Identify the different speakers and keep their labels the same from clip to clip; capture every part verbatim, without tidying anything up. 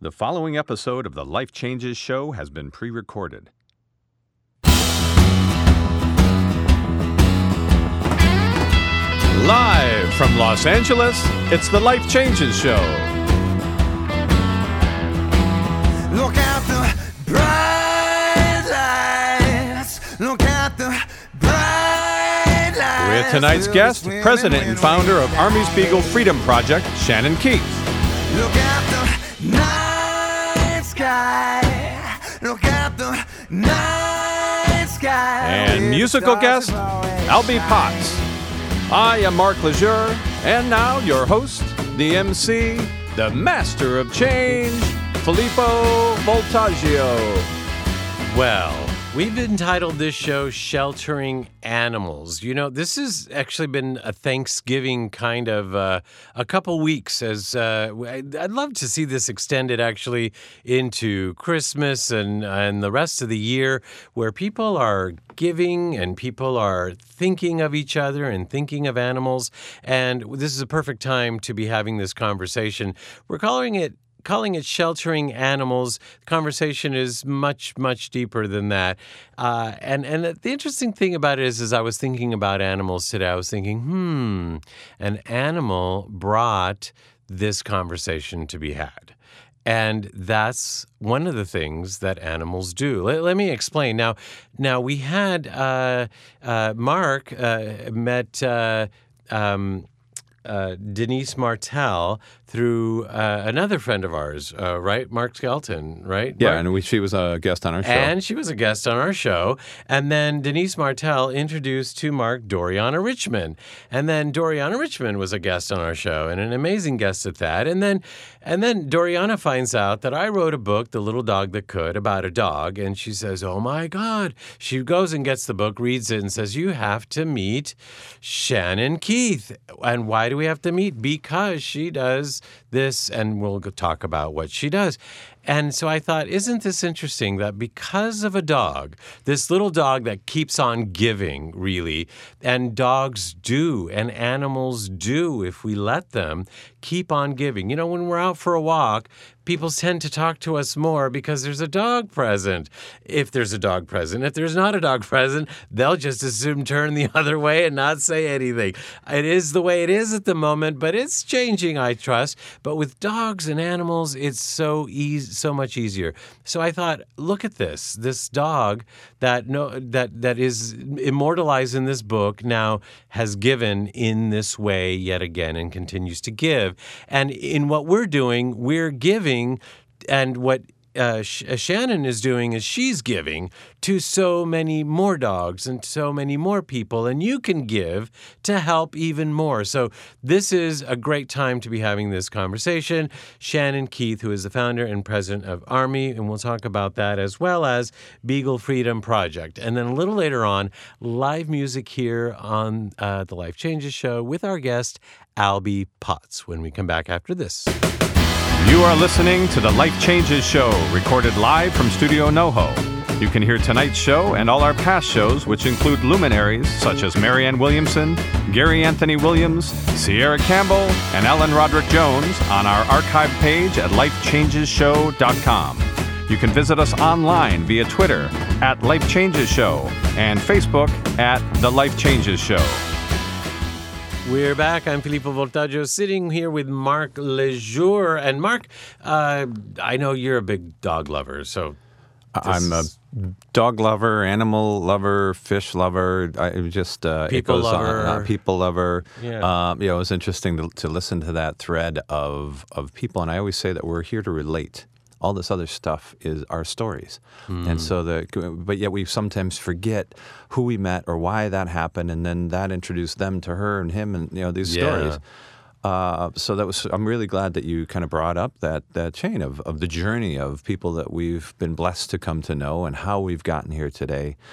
Speaker 1: The following episode of the Life Changes Show has been pre-recorded. Live from Los Angeles, it's the Life Changes Show.
Speaker 2: Look at the bright lights. Look at the bright lights.
Speaker 1: With tonight's guest, President and founder of Army's Beagle Freedom Project, Shannon Keith.
Speaker 2: Look at the night sky. Look at the night sky.
Speaker 1: And musical guest, Albie Potts. I am Mark Lejeune, and now your host, the M C, the master of change, Filippo Voltaggio.
Speaker 3: Well, we've entitled this show Sheltering Animals. You know, this has actually been a Thanksgiving kind of uh, a couple weeks. As uh, I'd love to see this extended actually into Christmas and, and the rest of the year, where people are giving and people are thinking of each other and thinking of animals. And this is a perfect time to be having this conversation. We're calling it Calling it Sheltering Animals. The conversation is much, much deeper than that. Uh, and, and the interesting thing about it is, as I was thinking about animals today, I was thinking, hmm, an animal brought this conversation to be had. And that's one of the things that animals do. Let, let me explain. Now, now we had uh, uh, Mark uh, met uh, um, uh, Denise Martel through uh, another friend of ours, uh, right? Mark Skelton, right?
Speaker 1: Yeah,
Speaker 3: Mark?
Speaker 1: and we, she was a guest on our show.
Speaker 3: And she was a guest on our show. And then Denise Martel introduced to Mark Doriana Richmond. And then Doriana Richmond was a guest on our show, and an amazing guest at that. And then and then Doriana finds out that I wrote a book, The Little Dog That Could, about a dog. And she says, oh my God. She goes and gets the book, reads it, and says, you have to meet Shannon Keith. And why do we have to meet? Because she does this, and we'll talk about what she does. And so I thought, isn't this interesting that because of a dog, this little dog that keeps on giving, really, and dogs do, and animals do, if we let them, keep on giving. You know, when we're out for a walk, people tend to talk to us more because there's a dog present. If there's a dog present. If there's not a dog present, they'll just assume turn the other way and not say anything. It is the way it is at the moment, but it's changing, I trust. But with dogs and animals, it's so easy, so much easier. So I thought, look at this. This dog that no that that is immortalized in this book now has given in this way yet again and continues to give. And in what we're doing, we're giving, and what uh, Sh- Shannon is doing is she's giving to so many more dogs and so many more people, and you can give to help even more. So this is a great time to be having this conversation. Shannon Keith, who is the founder and president of Army, and we'll talk about that, as well as Beagle Freedom Project. And then a little later on, live music here on uh, the Life Changes Show with our guest, Albie Potts, when we come back after this.
Speaker 1: You are listening to the Life Changes Show, recorded live from Studio NoHo. You can hear tonight's show and all our past shows, which include luminaries such as Marianne Williamson, Gary Anthony Williams, Sierra Campbell, and Ellen Roderick Jones on our archive page at life changes show dot com. You can visit us online via Twitter at Life Changes Show and Facebook at The Life Changes Show.
Speaker 3: We're back. I'm Filippo Voltaggio, sitting here with Mark Lejeune. And Mark, uh, I know you're a big dog lover, so...
Speaker 4: I'm a dog lover, animal lover, fish lover. I just uh,
Speaker 3: people
Speaker 4: it goes
Speaker 3: lover,
Speaker 4: on, uh, people lover.
Speaker 3: Yeah.
Speaker 4: Um, you know, it was interesting to, to listen to that thread of of people, and I always say that we're here to relate. All this other stuff is our stories, mm. and so the but yet we sometimes forget who we met or why that happened, and then that introduced them to her and him, and you know these
Speaker 3: yeah.
Speaker 4: stories. Uh, so that was. I'm really glad that you kind of brought up that that chain of, of the journey of people that we've been blessed to come to know and how we've gotten here today.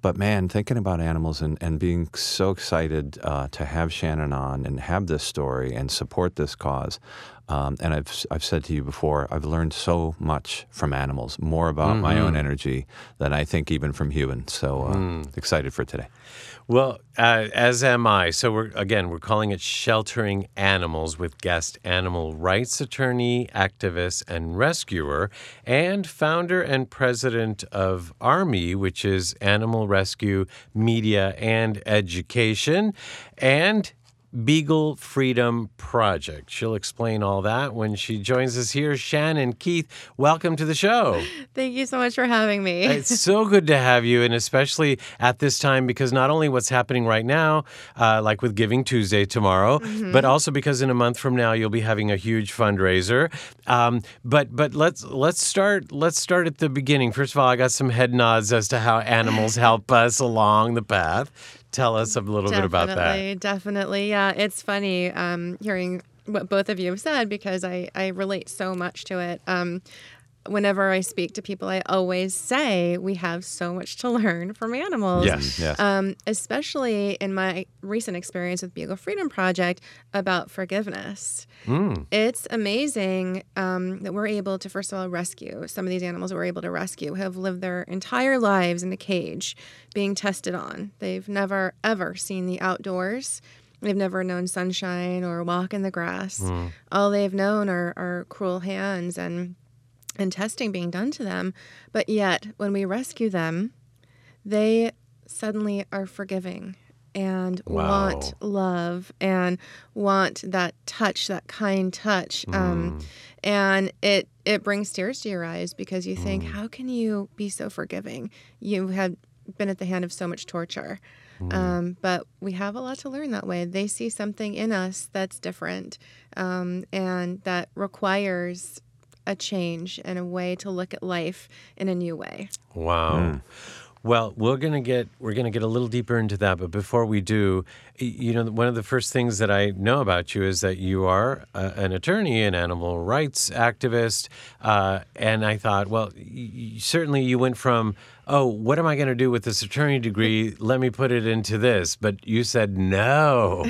Speaker 4: but man, thinking about animals and, and being so excited uh, to have Shannon on and have this story and support this cause. Um, and I've I've said to you before, I've learned so much from animals, more about mm-hmm. my own energy than I think even from humans. So uh, mm. excited for today.
Speaker 3: Well, uh, as am I. So we're again we're calling it Sheltering Animals with guest animal rights attorney, activist, and rescuer, and founder and president of ARMI, which is Animal Rescue Media and Education, and Beagle Freedom Project. She'll explain all that when she joins us here. Shannon Keith, welcome to the show.
Speaker 5: Thank you so much for having me.
Speaker 3: It's so good to have you, and especially at this time, because not only what's happening right now, uh, like with Giving Tuesday tomorrow, mm-hmm. but also because in a month from now you'll be having a huge fundraiser. Um, but but let's let's start let's start at the beginning. First of all, I got some head nods as to how animals help us along the path. Tell us a little
Speaker 5: definitely,
Speaker 3: bit about that.
Speaker 5: Definitely, definitely. Yeah, it's funny um, hearing what both of you have said because I, I relate so much to it. Um, whenever I speak to people, I always say we have so much to learn from animals.
Speaker 3: Yes, yes.
Speaker 5: Um, especially in my recent experience with Beagle Freedom Project about forgiveness. Mm. It's amazing um, that we're able to, first of all, rescue some of these animals that we're able to rescue have lived their entire lives in a cage being tested on. They've never, ever seen the outdoors. They've never known sunshine or walk in the grass. Mm. All they've known are, are cruel hands and and testing being done to them. But yet, when we rescue them, they suddenly are forgiving and wow. want love and want that touch, that kind touch. Mm. Um, and it it brings tears to your eyes because you think, mm. how can you be so forgiving? You have been at the hand of so much torture. Mm. Um, but we have a lot to learn that way. They see something in us that's different um, and that requires a change and a way to look at life in a new way.
Speaker 3: Wow. Mm. Well, we're gonna get we're gonna get a little deeper into that, but before we do, you know, one of the first things that I know about you is that you are uh, an attorney, an animal rights activist, uh, and I thought, well, y- certainly you went from, oh, what am I going to do with this attorney degree? Let me put it into this. But you said no.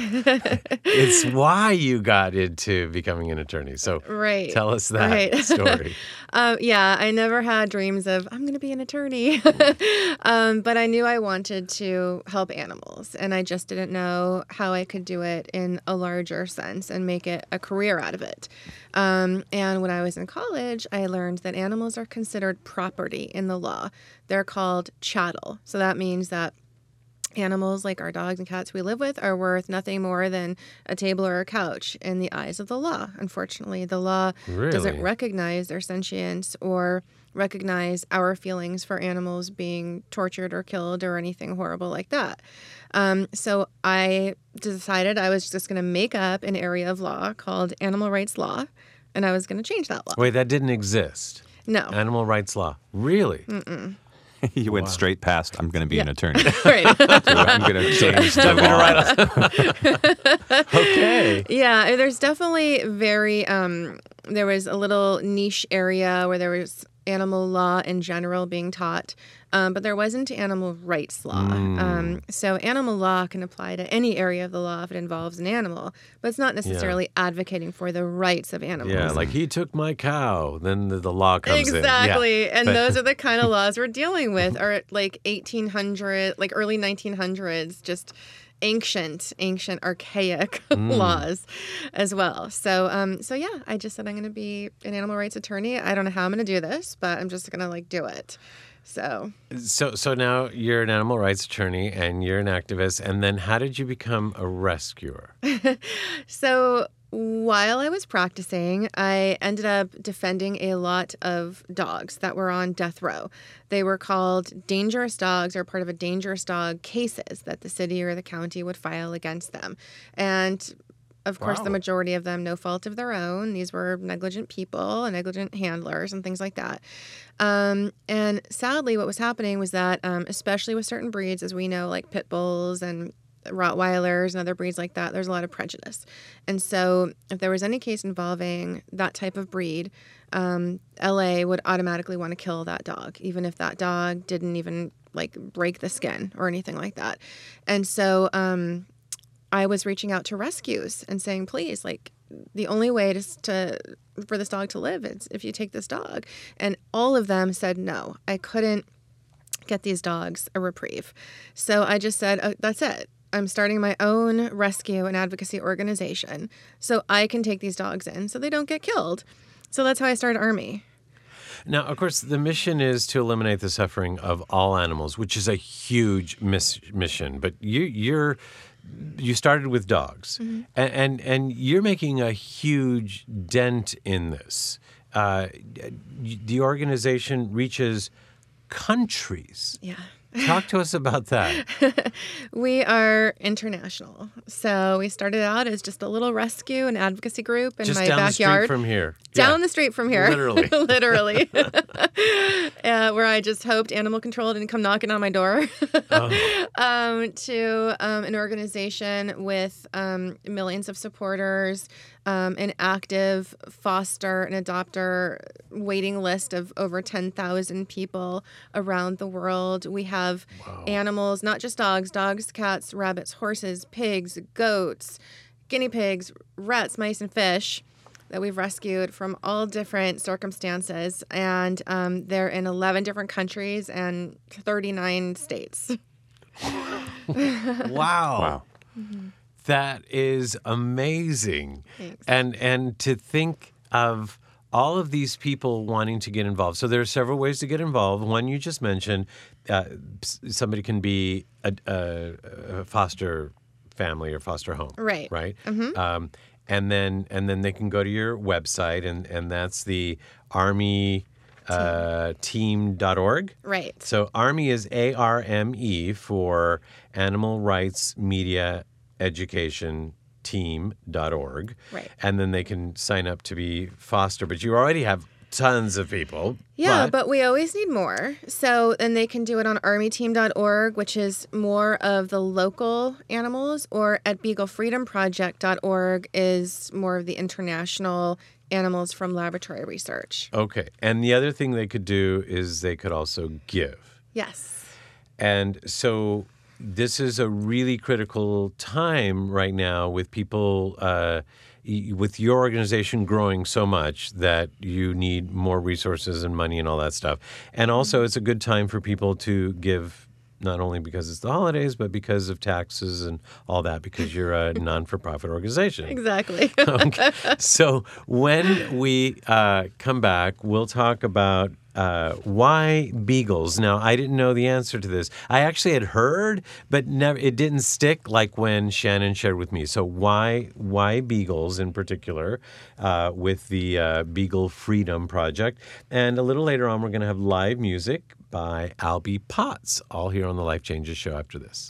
Speaker 3: It's why you got into becoming an attorney. So
Speaker 5: right.
Speaker 3: tell us that
Speaker 5: right.
Speaker 3: story.
Speaker 5: um, yeah, I never had dreams of, I'm going to be an attorney. um, but I knew I wanted to help animals. And I just didn't know how I could do it in a larger sense and make it a career out of it. Um, and when I was in college, I learned that animals are considered property in the law. They're called chattel. So that means that animals like our dogs and cats we live with are worth nothing more than a table or a couch in the eyes of the law. Unfortunately, the law
Speaker 3: really?
Speaker 5: doesn't recognize their sentience or recognize our feelings for animals being tortured or killed or anything horrible like that. Um, so I decided I was just going to make up an area of law called animal rights law, and I was going to change that law.
Speaker 3: Wait, that didn't exist?
Speaker 5: No.
Speaker 3: Animal rights law. Really?
Speaker 5: Mm-mm.
Speaker 4: You went wow. straight past, I'm going to be
Speaker 5: yeah.
Speaker 4: an attorney.
Speaker 5: Right.
Speaker 4: I'm going to change the law.
Speaker 3: Okay.
Speaker 5: Yeah, there's definitely very, um, there was a little niche area where there was animal law in general being taught, um, but there wasn't animal rights law. Mm. Um, so animal law can apply to any area of the law if it involves an animal, but it's not necessarily yeah. advocating for the rights of animals.
Speaker 3: Yeah, like he took my cow, then the, the law comes
Speaker 5: exactly.
Speaker 3: in.
Speaker 5: Exactly,
Speaker 3: yeah.
Speaker 5: and but... those are the kind of laws we're dealing with, or like eighteen hundred, like early nineteen hundreds, just ancient, ancient, archaic mm. laws as well. So, um, so yeah, I just said I'm going to be an animal rights attorney. I don't know how I'm going to do this, but I'm just going to like do it. So,
Speaker 3: so, so now you're an animal rights attorney and you're an activist. And then how did you become a rescuer?
Speaker 5: So while I was practicing, I ended up defending a lot of dogs that were on death row. They were called dangerous dogs or part of a dangerous dog cases that the city or the county would file against them. And of course, wow. the majority of them, no fault of their own. These were negligent people and negligent handlers and things like that. Um, and sadly, what was happening was that, um, especially with certain breeds, as we know, like pit bulls and Rottweilers and other breeds like that, there's a lot of prejudice. And so if there was any case involving that type of breed, um, L A would automatically want to kill that dog, even if that dog didn't even like break the skin or anything like that. And so um, I was reaching out to rescues and saying, please, like, the only way to, to for this dog to live is if you take this dog. And all of them said no. I couldn't get these dogs a reprieve. So I just said, oh, that's it. I'm starting my own rescue and advocacy organization so I can take these dogs in so they don't get killed. So that's how I started Army.
Speaker 3: Now, of course, the mission is to eliminate the suffering of all animals, which is a huge miss- mission. But you, you're you started with dogs, mm-hmm. and, and and you're making a huge dent in this. Uh, the organization reaches countries.
Speaker 5: Yeah.
Speaker 3: Talk to us about that.
Speaker 5: We are international. So we started out as just a little rescue and advocacy group in
Speaker 3: just
Speaker 5: my
Speaker 3: down
Speaker 5: backyard.
Speaker 3: The street from here.
Speaker 5: Down
Speaker 3: yeah.
Speaker 5: the street from here.
Speaker 3: Literally.
Speaker 5: Literally. uh, where I just hoped animal control didn't come knocking on my door. oh. um, to um, an organization with um, millions of supporters, um, an active foster and adopter waiting list of over ten thousand people around the world. We have wow. animals, not just dogs, dogs, cats, rabbits, horses, pigs, goats, guinea pigs, rats, mice, and fish that we've rescued from all different circumstances. And um, they're in eleven different countries and thirty-nine states.
Speaker 3: Wow. Wow. Mm-hmm. That is amazing.
Speaker 5: Thanks.
Speaker 3: And and to think of all of these people wanting to get involved. So there are several ways to get involved. One you just mentioned, uh, somebody can be a, a, a foster family or foster home.
Speaker 5: Right.
Speaker 3: Right.
Speaker 5: Mm-hmm.
Speaker 3: Um, and then and then they can go to your website, and, and that's the Army uh, team dot org.
Speaker 5: Right.
Speaker 3: So Army is A R M E for Animal Rights Media Education team dot org.
Speaker 5: Right.
Speaker 3: And then they can sign up to be foster, but you already have tons of people.
Speaker 5: Yeah,
Speaker 3: but,
Speaker 5: but we always need more. So then they can do it on army team dot org, which is more of the local animals, or at beagle freedom project dot org is more of the international animals from laboratory research.
Speaker 3: Okay. And the other thing they could do is they could also give.
Speaker 5: Yes.
Speaker 3: And so this is a really critical time right now with people, uh, with your organization growing so much that you need more resources and money and all that stuff. And also it's a good time for people to give, not only because it's the holidays, but because of taxes and all that, because you're a non-for-profit organization.
Speaker 5: Exactly.
Speaker 3: Okay. So when we uh, come back, we'll talk about Uh, why beagles? Now, I didn't know the answer to this. I actually had heard, but never. It didn't stick like when Shannon shared with me. So why why beagles in particular uh, with the uh, Beagle Freedom Project? And a little later on, we're going to have live music by Albie Potts, all here on the Life Changes Show after this.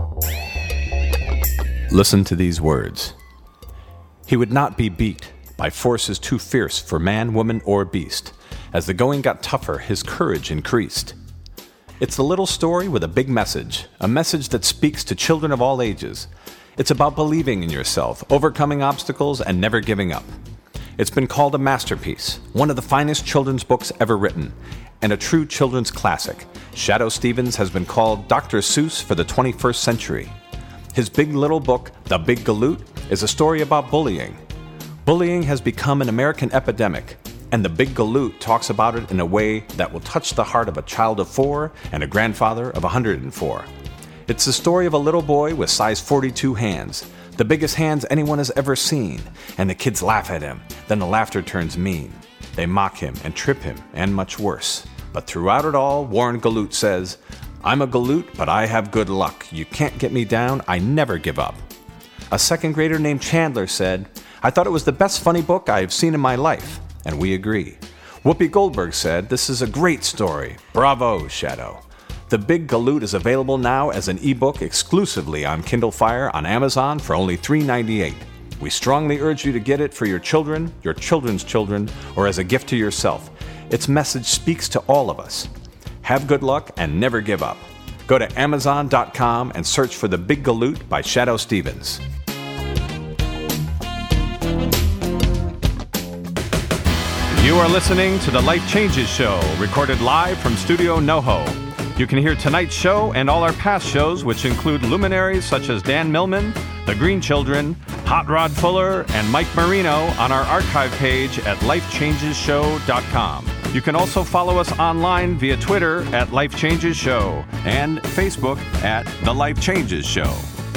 Speaker 4: Listen to these words. He would not be beat by forces too fierce for man, woman, or beast. As the going got tougher, his courage increased. It's a little story with a big message, a message that speaks to children of all ages. It's about believing in yourself, overcoming obstacles, and never giving up. It's been called a masterpiece, one of the finest children's books ever written, and a true children's classic. Shadoe Stevens has been called Doctor Seuss for the twenty-first century. His big little book, The Big Galoot, is a story about bullying. Bullying has become an American epidemic, and The Big Galoot talks about it in a way that will touch the heart of a child of four and a grandfather of one hundred four. It's the story of a little boy with size forty-two hands, the biggest hands anyone has ever seen, and the kids laugh at him. Then the laughter turns mean. They mock him and trip him, and much worse. But throughout it all, Warren Galoot says, "I'm a Galoot, but I have good luck. You can't get me down. I never give up." A second grader named Chandler said, "I thought it was the best funny book I have seen in my life." And we agree. Whoopi Goldberg said, "This is a great story. Bravo, Shadoe." The Big Galoot is available now as an ebook exclusively on Kindle Fire on Amazon for only three dollars and ninety-eight cents. We strongly urge you to get it for your children, your children's children, or as a gift to yourself. Its message speaks to all of us. Have good luck and never give up.
Speaker 1: Go to amazon dot com and search for The Big Galoot by Shadoe Stevens. You are listening to The Life Changes Show, recorded live from Studio NoHo. You can hear tonight's show and all our past shows, which include luminaries such as Dan Millman, The Green Children, Hot Rod Fuller, and Mike Marino on our archive page at life changes show dot com. You can also follow us online via Twitter at Life Changes Show and Facebook at The Life Changes Show.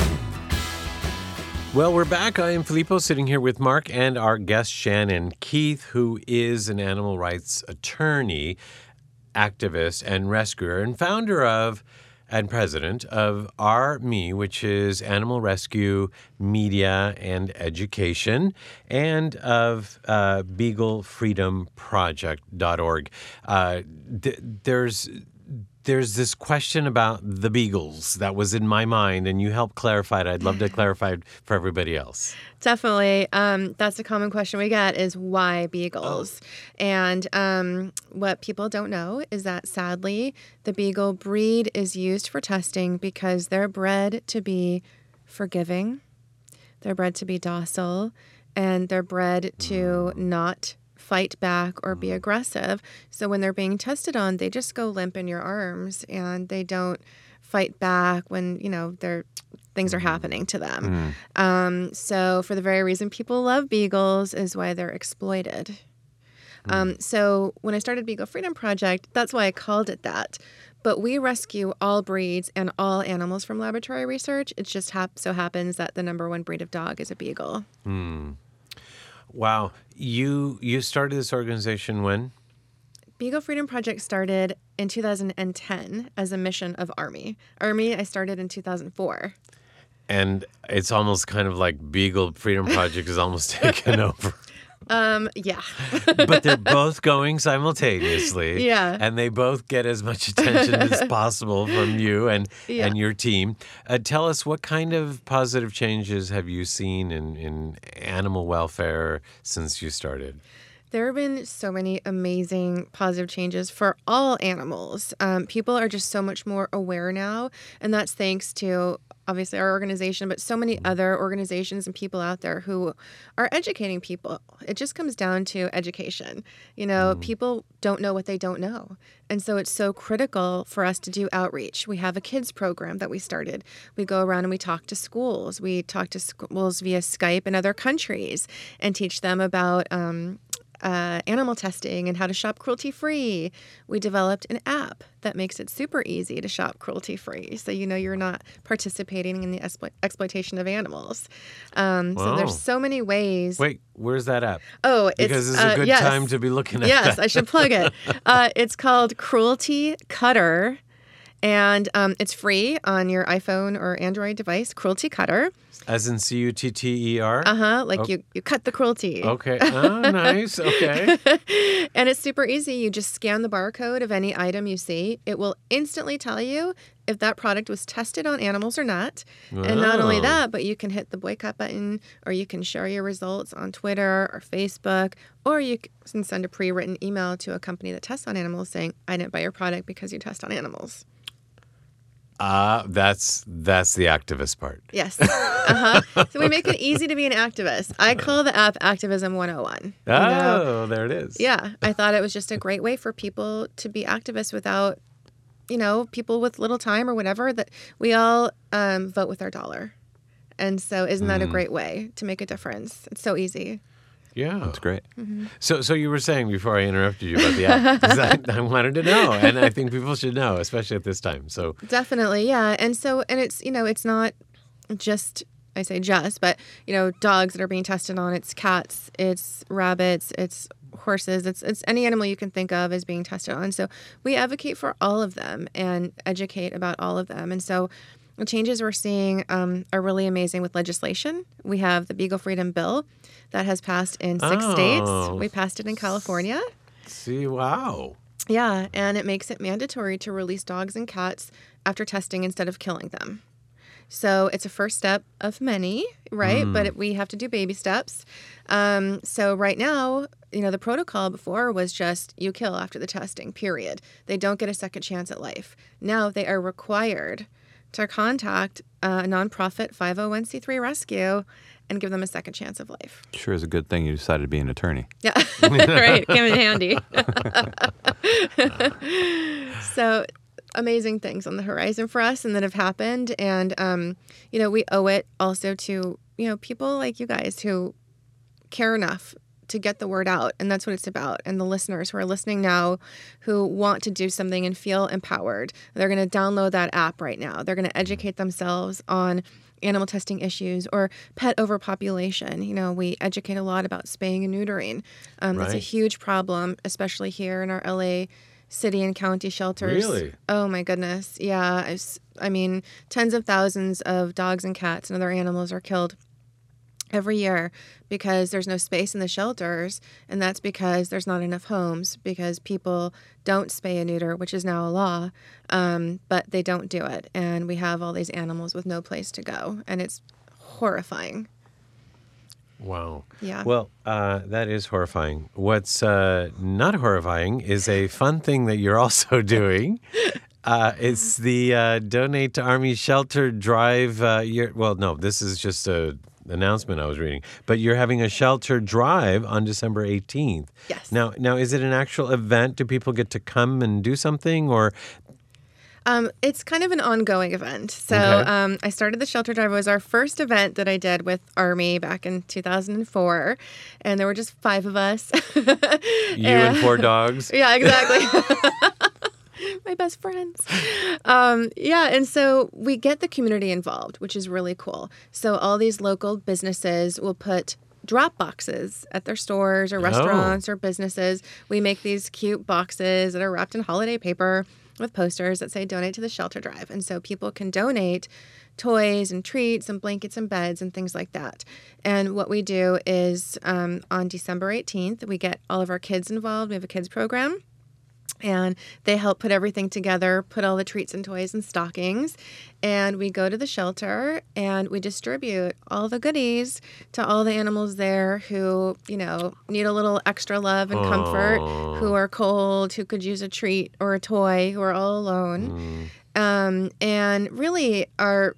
Speaker 3: Well, we're back. I am Filippo, sitting here with Mark and our guest Shannon Keith, who is an animal rights attorney, activist, and rescuer, and founder of and president of R Me, which is Animal Rescue Media and Education, and of uh, beagle freedom project dot org. Uh, th- there's There's this question about the beagles that was in my mind, and you helped clarify it. I'd love to clarify it for everybody else.
Speaker 5: Definitely. Um, that's a common question we get is why beagles? Oh. And um, what people don't know is that, sadly, the beagle breed is used for testing because they're bred to be forgiving, they're bred to be docile, and they're bred to not fight back or be aggressive. So when they're being tested on, they just go limp in your arms and they don't fight back when, you know, they're things are happening to them. Mm. Um, so for the very reason people love beagles is why they're exploited. Mm. Um, so when I started Beagle Freedom Project, that's why I called it that. But we rescue all breeds and all animals from laboratory research. It just hap- so happens that the number one breed of dog is a beagle.
Speaker 3: Mm. Wow. You you started this organization when?
Speaker 5: Beagle Freedom Project started in two thousand ten as a mission of R Me. R Me, I started in two thousand four.
Speaker 3: And it's almost kind of like Beagle Freedom Project is almost taken over.
Speaker 5: Um, yeah.
Speaker 3: But they're both going simultaneously.
Speaker 5: Yeah.
Speaker 3: And they both get as much attention as possible from you and,
Speaker 5: yeah.
Speaker 3: and your team. Uh, tell us, what kind of positive changes have you seen in, in animal welfare since you started?
Speaker 5: There have been so many amazing positive changes for all animals. Um, people are just so much more aware now, and that's thanks to obviously our organization, but so many other organizations and people out there who are educating people. It just comes down to education. You know, mm. people don't know what they don't know. And so it's so critical for us to do outreach. We have a kids program that we started. We go around and we talk to schools. We talk to schools via Skype in other countries and teach them about um, Uh, animal testing and how to shop cruelty-free. We developed an app that makes it super easy to shop cruelty-free, so you know you're not participating in the explo- exploitation of animals. Um,
Speaker 3: wow.
Speaker 5: So there's so many ways.
Speaker 3: Wait, where's that app?
Speaker 5: Oh, it's,
Speaker 3: because it's a
Speaker 5: uh,
Speaker 3: good
Speaker 5: yes.
Speaker 3: time to be looking at
Speaker 5: yes,
Speaker 3: that.
Speaker 5: Yes, I should plug it. Uh, it's called Cruelty Cutter, and um, it's free on your iPhone or Android device. Cruelty Cutter.
Speaker 3: As in C U T T E R?
Speaker 5: Uh-huh, like
Speaker 3: okay.
Speaker 5: you, you cut the cruelty.
Speaker 3: Okay, oh, nice, okay.
Speaker 5: And it's super easy. You just scan the barcode of any item you see. It will instantly tell you if that product was tested on animals or not. Wow. And not only that, but you can hit the boycott button, or you can share your results on Twitter or Facebook, or you can send a pre-written email to a company that tests on animals saying, I didn't buy your product because you test on animals.
Speaker 3: Ah, uh, that's that's the activist part.
Speaker 5: Yes. Uh-huh. So we make it easy to be an activist. I call the app Activism one oh one.
Speaker 3: Oh, you know? There it is.
Speaker 5: Yeah. I thought it was just a great way for people to be activists without, you know, people with little time or whatever, that we all um, vote with our dollar. And so isn't that mm. a great way to make a difference? It's so easy.
Speaker 3: Yeah.
Speaker 4: That's great.
Speaker 5: Mm-hmm.
Speaker 3: So so you were saying before I interrupted you about the app, because I, I wanted to know, and I think people should know, especially at this time. So
Speaker 5: definitely, yeah. And so, and it's, you know, it's not just, I say just, but, you know, dogs that are being tested on, it's cats, it's rabbits, it's horses, it's it's any animal you can think of as being tested on. So we advocate for all of them and educate about all of them. And so the changes we're seeing um, are really amazing with legislation. We have the Beagle Freedom Bill that has passed in six
Speaker 3: oh.
Speaker 5: states. We passed it in California.
Speaker 3: See, wow.
Speaker 5: Yeah, and it makes it mandatory to release dogs and cats after testing instead of killing them. So it's a first step of many, right?
Speaker 3: Mm.
Speaker 5: But it, we have to do baby steps. Um, so right now, you know, the protocol before was just you kill after the testing, period. They don't get a second chance at life. Now they are required to contact a nonprofit five oh one c three rescue and give them a second chance of life.
Speaker 4: Sure is a good thing you decided to be an attorney.
Speaker 5: Yeah, right. Came in handy. So amazing things on the horizon for us and that have happened. And, um, you know, we owe it also to, you know, people like you guys who care enough to get the word out. And that's what it's about. And the listeners who are listening now who want to do something and feel empowered, they're going to download that app right now. They're going to educate themselves on animal testing issues or pet overpopulation. You know, we educate a lot about spaying and neutering. Um, That's a
Speaker 3: Right.
Speaker 5: huge problem, especially here in our L A city and county shelters.
Speaker 3: Really?
Speaker 5: Oh my goodness. Yeah. I s- I mean, tens of thousands of dogs and cats and other animals are killed every year because there's no space in the shelters, and that's because there's not enough homes because people don't spay and neuter, which is now a law, um, but they don't do it, and we have all these animals with no place to go, and it's horrifying.
Speaker 3: Wow.
Speaker 5: Yeah.
Speaker 3: Well, uh, that is horrifying. What's uh, not horrifying is a fun thing that you're also doing. Uh, it's the uh, Donate to Army Shelter Drive. Uh, you're, well, no, this is just a announcement I was reading. But you're having a shelter drive on December eighteenth.
Speaker 5: Yes.
Speaker 3: Now, now, is it an actual event? Do people get to come and do something, or?
Speaker 5: Um, it's kind of an ongoing event. So
Speaker 3: Okay.
Speaker 5: um, I started the shelter drive. It was our first event that I did with Army back in two thousand four, and there were just five of us.
Speaker 3: You and four dogs?
Speaker 5: Yeah, exactly. My best friends. Um, yeah, and so we get the community involved, which is really cool. So all these local businesses will put drop boxes at their stores or restaurants or businesses. We make these cute boxes that are wrapped in holiday paper with posters that say donate to the shelter drive. And so people can donate toys and treats and blankets and beds and things like that. And what we do is um, on December eighteenth, we get all of our kids involved. We have a kids program. And they help put everything together, put all the treats and toys and stockings. And we go to the shelter and we distribute all the goodies to all the animals there who, you know, need a little extra love and comfort, who are cold, who could use a treat or a toy, who are all alone. Um, and really our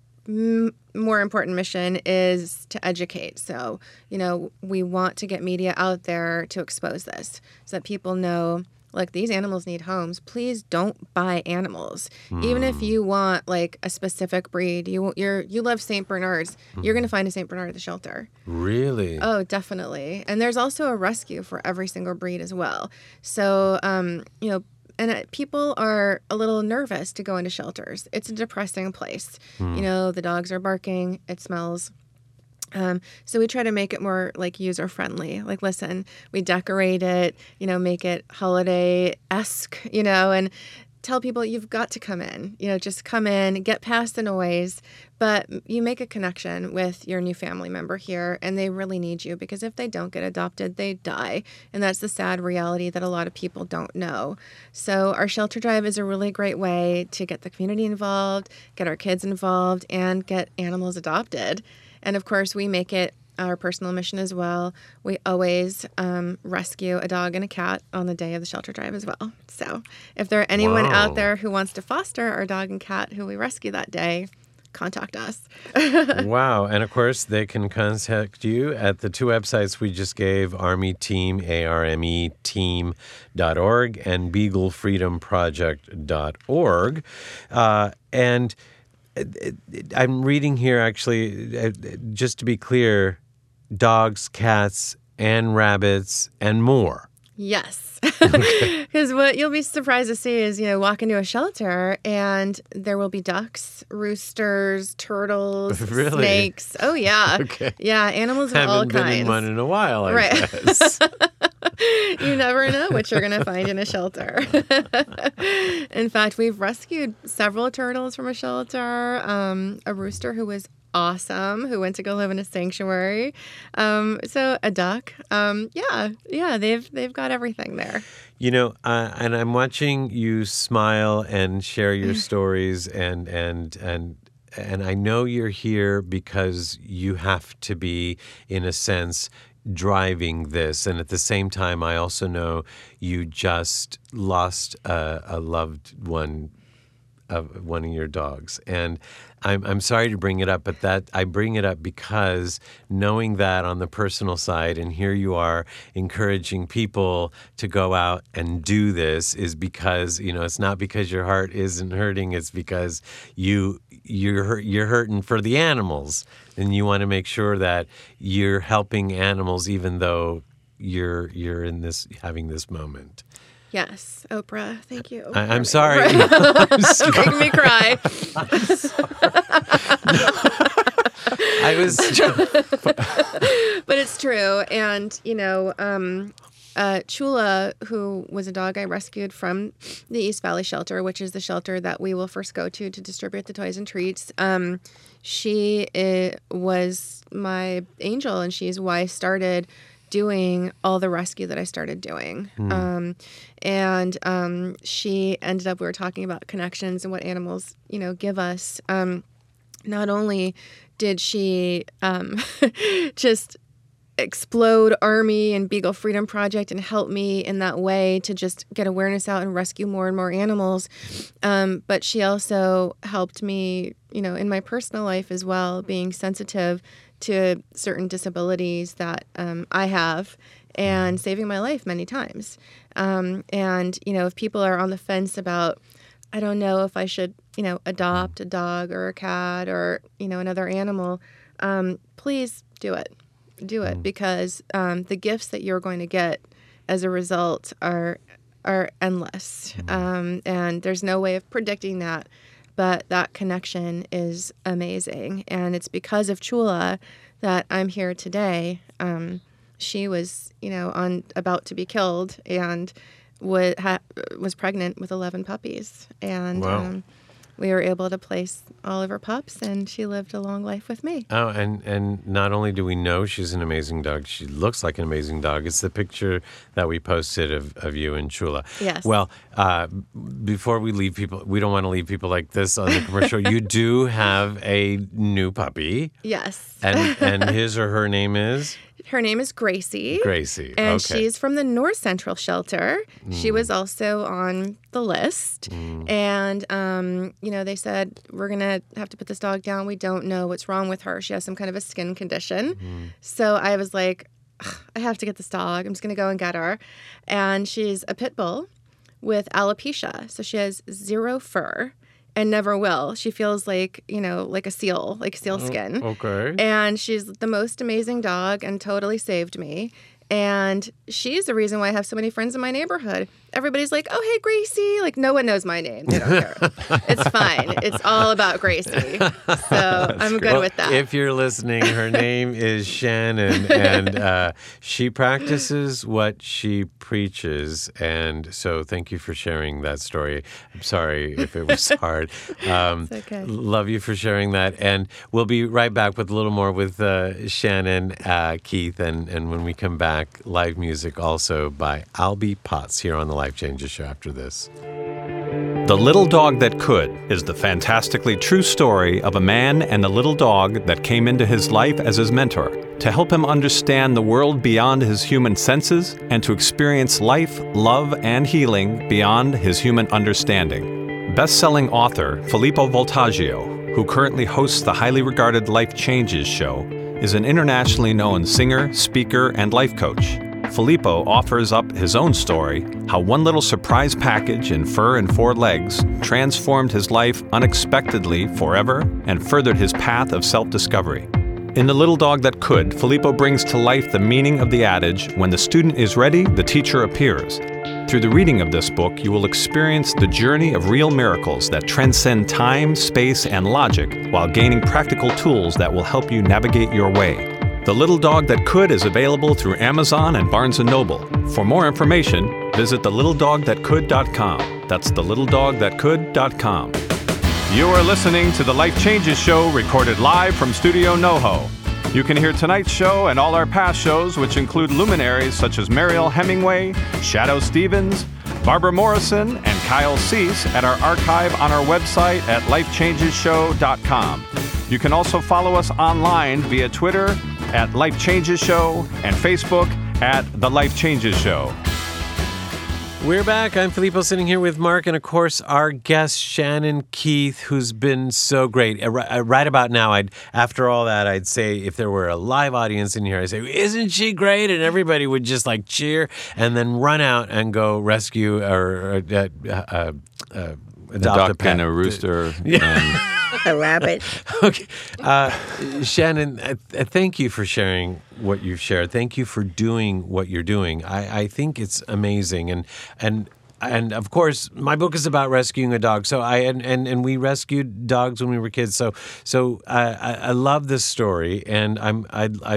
Speaker 5: m- more important mission is to educate. So, you know, we want to get media out there to expose this so that people know, like, these animals need homes. Please don't buy animals. Mm. Even if you want like a specific breed, you you're you love Saint Bernards, mm. you're going to find a Saint Bernard at the shelter.
Speaker 3: Really?
Speaker 5: Oh, definitely. And there's also a rescue for every single breed as well. So, um, you know, and uh, people are a little nervous to go into shelters. It's a depressing place. Mm. You know, the dogs are barking. It smells. Um, so we try to make it more like user friendly. Like, listen, we decorate it, you know, make it holiday-esque, you know, and tell people you've got to come in, you know, just come in, get past the noise, but you make a connection with your new family member here, and they really need you because if they don't get adopted, they die. And that's the sad reality that a lot of people don't know. So our shelter drive is a really great way to get the community involved, get our kids involved, and get animals adopted. And of course, we make it our personal mission as well. We always um, rescue a dog and a cat on the day of the shelter drive as well. So if there are anyone
Speaker 3: Wow.
Speaker 5: out there who wants to foster our dog and cat who we rescue that day, contact us.
Speaker 3: Wow. And of course, they can contact you at the two websites we just gave, Army Team, A R M E team dot org, and Beagle Freedom Project dot org. Uh, and I'm reading here, actually, just to be clear, dogs, cats, and rabbits, and more.
Speaker 5: Yes. Because what you'll be surprised to see is, you know, walk into a shelter and there will be ducks, roosters, turtles,
Speaker 3: Really?
Speaker 5: snakes. Oh, yeah.
Speaker 3: Okay.
Speaker 5: Yeah, animals of
Speaker 3: Haven't
Speaker 5: all
Speaker 3: been
Speaker 5: kinds.
Speaker 3: in one in a while, I
Speaker 5: Right.
Speaker 3: guess.
Speaker 5: You never know what you're going to find in a shelter. In fact, we've rescued several turtles from a shelter, um, a rooster who was awesome, who went to go live in a sanctuary. Um, so a duck. Um, yeah, yeah, they've they've got everything there.
Speaker 3: You know, uh, and I'm watching you smile and share your stories and and and and I know you're here because you have to be, in a sense, driving this. And at the same time, I also know you just lost a, a loved one of one of your dogs. And I'm I'm sorry to bring it up, but that I bring it up because knowing that on the personal side, and here you are encouraging people to go out and do this, is because, you know, it's not because your heart isn't hurting, it's because you you're hurt, you're hurting for the animals, and you want to make sure that you're helping animals even though you're you're in this having this moment.
Speaker 5: Yes, Oprah. Thank you.
Speaker 3: I, I'm sorry.
Speaker 5: Making me cry.
Speaker 3: I was.
Speaker 5: But it's true, and you know, um, uh, Chula, who was a dog I rescued from the East Valley Shelter, which is the shelter that we will first go to to distribute the toys and treats. Um, she it, was my angel, and she's why I started doing all the rescue that I started doing. Mm. Um, and um, she ended up, we were talking about connections and what animals, you know, give us. Um, not only did she um, just explode Army and Beagle Freedom Project and help me in that way to just get awareness out and rescue more and more animals, um, but she also helped me, you know, in my personal life as well, being sensitive to certain disabilities that um, I have, and saving my life many times. Um, and, you know, if people are on the fence about, I don't know if I should, you know, adopt a dog or a cat or, you know, another animal, um, please do it. Do it, because um, the gifts that you're going to get as a result are are endless. Um, and there's no way of predicting that. But that connection is amazing. And it's because of Chula that I'm here today. Um, she was, you know, on about to be killed and was, ha- was pregnant with eleven puppies. And
Speaker 3: wow.
Speaker 5: um, we were able to place all of her pups, and she lived a long life with me.
Speaker 3: Oh, and, and not only do we know she's an amazing dog, she looks like an amazing dog. It's the picture that we posted of, of you and Chula.
Speaker 5: Yes.
Speaker 3: Well, uh, before we leave people, we don't want to leave people like this on the commercial. You do have a new puppy.
Speaker 5: Yes.
Speaker 3: And and his or her name is?
Speaker 5: Her name is Gracie.
Speaker 3: Gracie,
Speaker 5: And
Speaker 3: okay.
Speaker 5: she's from the North Central Shelter.
Speaker 3: Mm.
Speaker 5: She was also on the list. Mm. And, um, you know, they said, we're going to have to put this dog down. We don't know what's wrong with her. She has some kind of a skin condition. Mm. So I was like, I have to get this dog. I'm just going to go and get her. And she's a pit bull with alopecia. So she has zero fur. And never will. She feels like, you know, like a seal, like seal skin.
Speaker 3: Oh, okay.
Speaker 5: And she's the most amazing dog and totally saved me. And she's the reason why I have so many friends in my neighborhood. Everybody's like, oh, hey, Gracie. Like, no one knows my name. They don't care. It's fine. It's all about Gracie. So I'm good
Speaker 3: well,
Speaker 5: with that.
Speaker 3: If you're listening, her name is Shannon, and uh, she practices what she preaches. And so thank you for sharing that story. I'm sorry if it was hard. Um,
Speaker 5: it's okay.
Speaker 3: Love you for sharing that. And we'll be right back with a little more with uh, Shannon, uh, Keith, and, and when we come back, live music also by Albie Potts here on the Life Changes Show after this.
Speaker 1: The Little Dog That Could is the fantastically true story of a man and a little dog that came into his life as his mentor to help him understand the world beyond his human senses and to experience life, love, and healing beyond his human understanding. Best-selling author Filippo Voltaggio, who currently hosts the highly regarded Life Changes Show, is an internationally known singer, speaker, and life coach. Filippo offers up his own story, how one little surprise package in fur and four legs transformed his life unexpectedly forever and furthered his path of self-discovery. In The Little Dog That Could, Filippo brings to life the meaning of the adage, when the student is ready, the teacher appears. Through the reading of this book, you will experience the journey of real miracles that transcend time, space, and logic while gaining practical tools that will help you navigate your way. The Little Dog That Could is available through Amazon and Barnes and Noble. For more information, visit the little dog that could dot com. That's the little dog that could dot com. You are listening to the Life Changes Show, recorded live from Studio NoHo. You can hear tonight's show and all our past shows, which include luminaries such as Mariel Hemingway, Shadoe Stevens, Barbara Morrison, and Kyle Cease at our archive on our website at life changes show dot com. You can also follow us online via Twitter at Life Changes Show and Facebook at The Life Changes Show.
Speaker 3: We're back. I'm Filippo sitting here with Mark and, of course, our guest, Shannon Keith, who's been so great. Right about now, I'd after all that, I'd say if there were a live audience in here, I'd say, isn't she great? And everybody would just like cheer and then run out and go rescue or uh, uh, uh, uh, adopt
Speaker 4: a duck
Speaker 3: a pet.
Speaker 4: and a rooster.
Speaker 3: Yeah.
Speaker 6: A rabbit.
Speaker 3: Okay. Uh, Shannon, uh, thank you for sharing what you've shared. Thank you for doing what you're doing. I, I think it's amazing. And and and of course, my book is about rescuing a dog. So I and, and, and we rescued dogs when we were kids. So so uh, I, I love this story, and I'm I I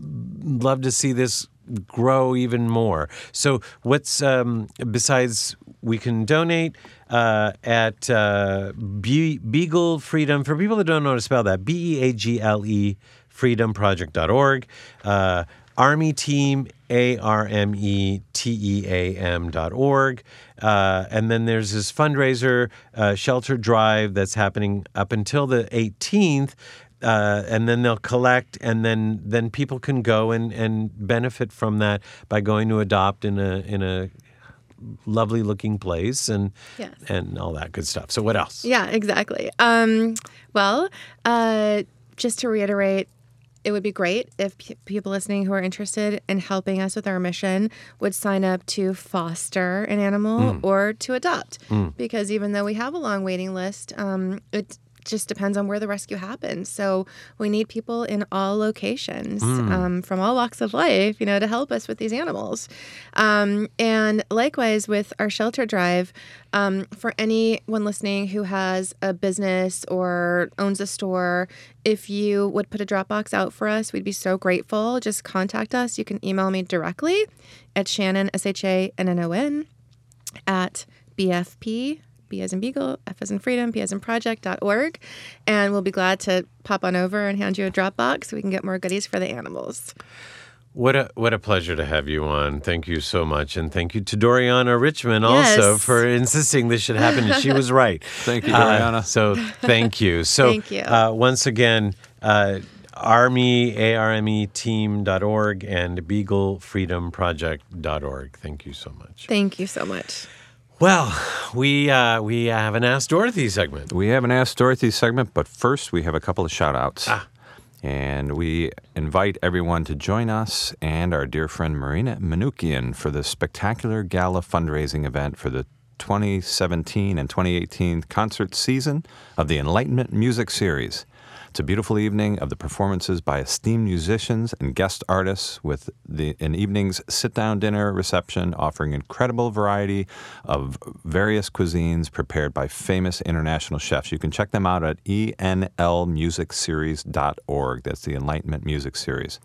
Speaker 3: love to see this grow even more. So what's um, besides we can donate uh, at uh, Be- Beagle Freedom. For people that don't know how to spell that, B E A G L E freedom project dot org. Uh, Army Team, A R M E T E A M dot org. Uh, and then there's this fundraiser, uh, Shelter Drive, that's happening up until the eighteenth. Uh, and then they'll collect, and then then people can go and, and benefit from that by going to adopt in a in a lovely looking place and
Speaker 5: Yes.
Speaker 3: and all that good stuff. So what else?
Speaker 5: Yeah, exactly. Um, well, uh, just to reiterate, it would be great if p- people listening who are interested in helping us with our mission would sign up to foster an animal or to adopt. Because even though we have a long waiting list, um, it just depends on where the rescue happens. So we need people in all locations, um, from all walks of life, you know, to help us with these animals. Um, and likewise with our shelter drive, um, for anyone listening who has a business or owns a store, if you would put a Dropbox out for us, we'd be so grateful. Just contact us. You can email me directly at Shannon, S H A N N O N, at B F P, B as in Beagle, F as in Freedom, P as in Project dot org. And we'll be glad to pop on over and hand you a Dropbox so we can get more goodies for the animals.
Speaker 3: What a what a pleasure to have you on. Thank you so much. And thank you to Doriana Richmond also
Speaker 5: Yes.
Speaker 3: for insisting this should happen. And she was right.
Speaker 4: Thank you,
Speaker 3: Uh,
Speaker 4: Doriana.
Speaker 3: so thank you. So
Speaker 5: Thank you.
Speaker 3: Uh, once again, uh, Army, A R M E team dot org and Beagle Freedom Project dot org. Thank you so much.
Speaker 5: Thank you so much.
Speaker 3: Well, we uh, we have an Ask Dorothy segment.
Speaker 4: We have an Ask Dorothy segment, but first we have a couple of shout-outs.
Speaker 3: Ah.
Speaker 4: And we invite everyone to join us and our dear friend Marina Manukian for the spectacular gala fundraising event for the twenty seventeen and twenty eighteen concert season of the Enlightenment Music Series. It's a beautiful evening of the performances by esteemed musicians and guest artists with the an evening's sit-down dinner reception offering incredible variety of various cuisines prepared by famous international chefs. You can check them out at E N L music series dot org. That's the Enlightenment Music Series.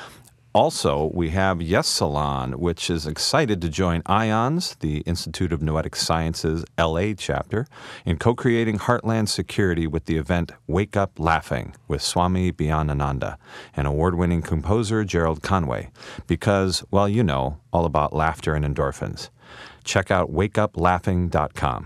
Speaker 4: Also, we have Yes Salon, which is excited to join IONS, the Institute of Noetic Sciences L A chapter, in co-creating Heartland Security with the event Wake Up Laughing with Swami Bhyanananda and award-winning composer Gerald Conway, because, well, you know, all about laughter and endorphins. Check out wake up laughing dot com.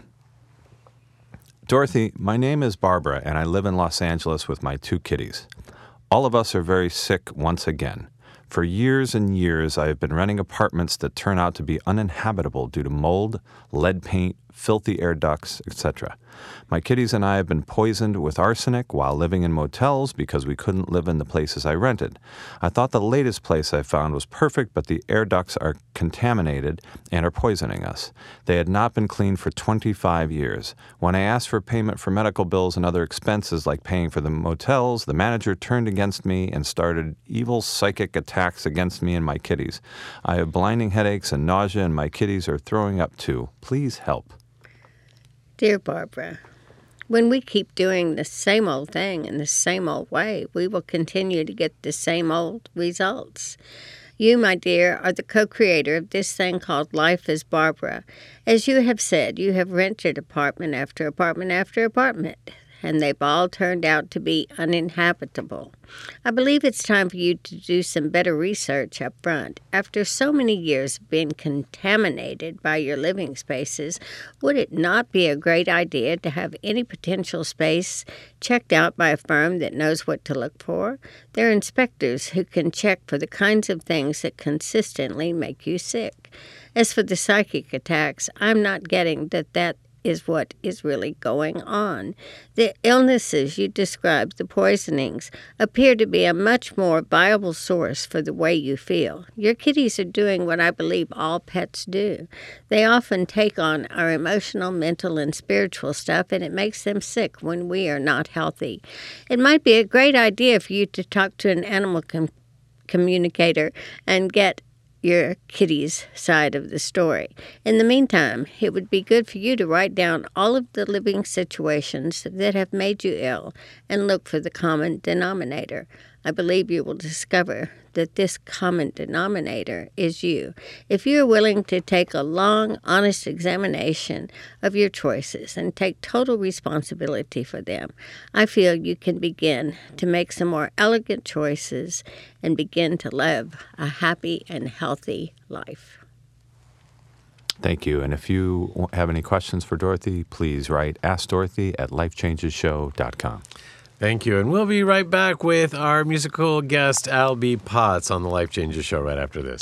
Speaker 4: Dorothy, my name is Barbara, and I live in Los Angeles with my two kitties. All of us are very sick once again. For years and years, I have been renting apartments that turn out to be uninhabitable due to mold, lead paint, filthy air ducts, et cetera. My kitties and I have been poisoned with arsenic while living in motels because we couldn't live in the places I rented. I thought the latest place I found was perfect, but the air ducts are contaminated and are poisoning us. They had not been cleaned for twenty-five years. When I asked for payment for medical bills and other expenses like paying for the motels, the manager turned against me and started evil psychic attacks against me and my kitties. I have blinding headaches and nausea, and my kitties are throwing up too. Please help.
Speaker 6: Dear Barbara, when we keep doing the same old thing in the same old way, we will continue to get the same old results. You, my dear, are the co-creator of this thing called Life as Barbara. As you have said, you have rented apartment after apartment after apartment, and they've all turned out to be uninhabitable. I believe it's time for you to do some better research up front. After so many years of being contaminated by your living spaces, would it not be a great idea to have any potential space checked out by a firm that knows what to look for? They're inspectors who can check for the kinds of things that consistently make you sick. As for the psychic attacks, I'm not getting that that is what is really going on. The illnesses you described, the poisonings, appear to be a much more viable source for the way you feel. Your kitties are doing what I believe all pets do. They often take on our emotional, mental, and spiritual stuff, and it makes them sick when we are not healthy. It might be a great idea for you to talk to an animal com- communicator and get your kitty's side of the story. In the meantime, it would be good for you to write down all of the living situations that have made you ill and look for the common denominator. I believe you will discover that this common denominator is you. If you are willing to take a long, honest examination of your choices and take total responsibility for them, I feel you can begin to make some more elegant choices and begin to live a happy and healthy life.
Speaker 4: Thank you. And if you have any questions for Dorothy, please write ask dorothy at life changes show dot com.
Speaker 3: Thank you. And we'll be right back with our musical guest, Albie Potts, on the Life Changes Show right after this.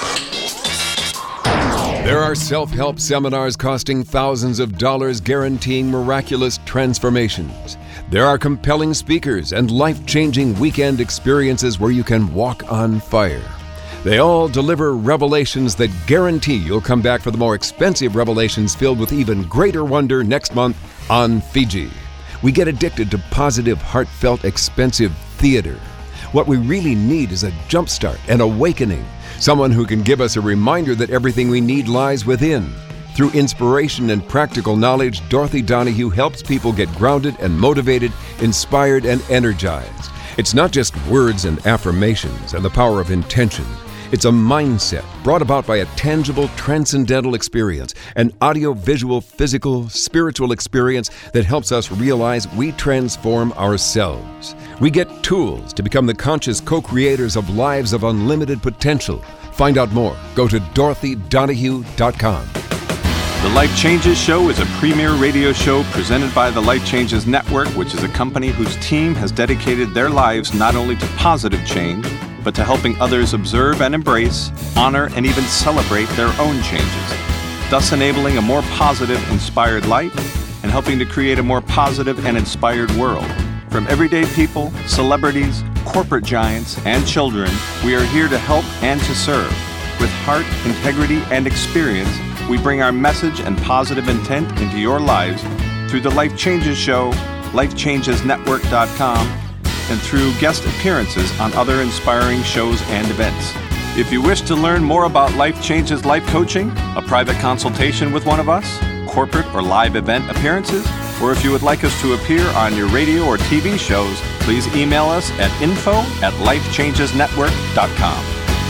Speaker 7: There are self-help seminars costing thousands of dollars guaranteeing miraculous transformations. There are compelling speakers and life-changing weekend experiences where you can walk on fire. They all deliver revelations that guarantee you'll come back for the more expensive revelations filled with even greater wonder next month on Fiji. We get addicted to positive, heartfelt, expensive theater. What we really need is a jumpstart, an awakening, someone who can give us a reminder that everything we need lies within. Through inspiration and practical knowledge, Dorothy Donahue helps people get grounded and motivated, inspired and energized. It's not just words and affirmations and the power of intention. It's a mindset brought about by a tangible, transcendental experience, an audio-visual, physical, spiritual experience that helps us realize we transform ourselves. We get tools to become the conscious co-creators of lives of unlimited potential. Find out more. Go to dorothy donahue dot com.
Speaker 1: The Life Changes Show is a premier radio show presented by the Life Changes Network, which is a company whose team has dedicated their lives not only to positive change, but to helping others observe and embrace, honor, and even celebrate their own changes, thus enabling a more positive, inspired life and helping to create a more positive and inspired world. From everyday people, celebrities, corporate giants, and children, we are here to help and to serve. With heart, integrity, and experience, we bring our message and positive intent into your lives through the Life Changes Show, life changes network dot com, and through guest appearances on other inspiring shows and events. If you wish to learn more about Life Changes Life Coaching, a private consultation with one of us, corporate or live event appearances, or if you would like us to appear on your radio or T V shows, please email us at info at life changes network dot com.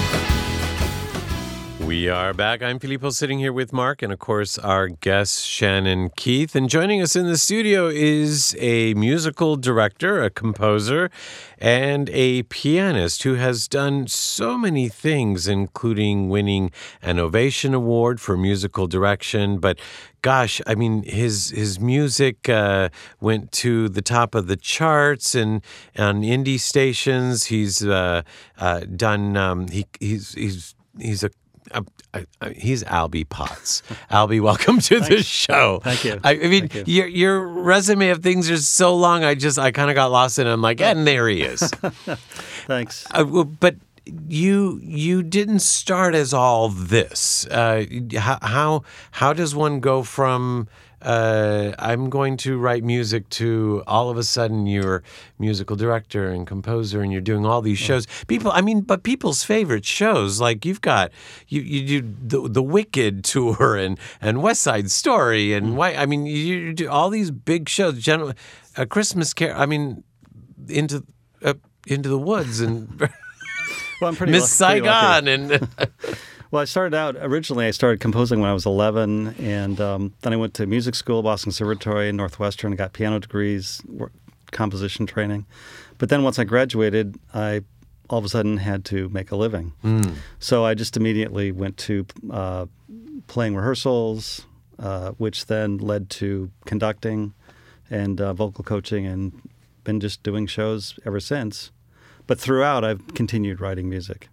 Speaker 3: We are back. I'm Filippo sitting here with Mark and, of course, our guest, Shannon Keith. And joining us in the studio is a musical director, a composer, and a pianist who has done so many things, including winning an Ovation Award for musical direction. But gosh, I mean, his his music uh, went to the top of the charts and on indie stations. He's uh, uh, done. Um, he he's he's he's a Uh, uh, uh, he's Albie Potts. Albie, welcome to the show.
Speaker 8: Thank you.
Speaker 3: I, I mean,
Speaker 8: Thank you.
Speaker 3: your your resume of things is so long. I just I kind of got lost in it. I'm like, and there he is.
Speaker 8: Thanks.
Speaker 3: Uh, well, but you you didn't start as all this. Uh, how how how does one go from uh, I'm going to write music to all of a sudden you're musical director and composer and you're doing all these shows? People, I mean, but people's favorite shows, like you've got you you do the the Wicked tour and and West Side Story and why I mean you do all these big shows. General, a Christmas Carol. I mean, into uh, into the woods and.
Speaker 8: Well, I'm pretty
Speaker 3: Miss
Speaker 8: lucky, pretty
Speaker 3: Saigon
Speaker 8: lucky.
Speaker 3: and
Speaker 8: Well, I started out, originally I started composing when I was eleven, and um, then I went to music school, Boston Conservatory, Northwestern, got piano degrees, work, composition training. But then once I graduated, I all of a sudden had to make a living.
Speaker 3: Mm.
Speaker 8: So I just immediately went to uh, playing rehearsals, uh, which then led to conducting and uh, vocal coaching, and been just doing shows ever since. But throughout, I've continued writing music.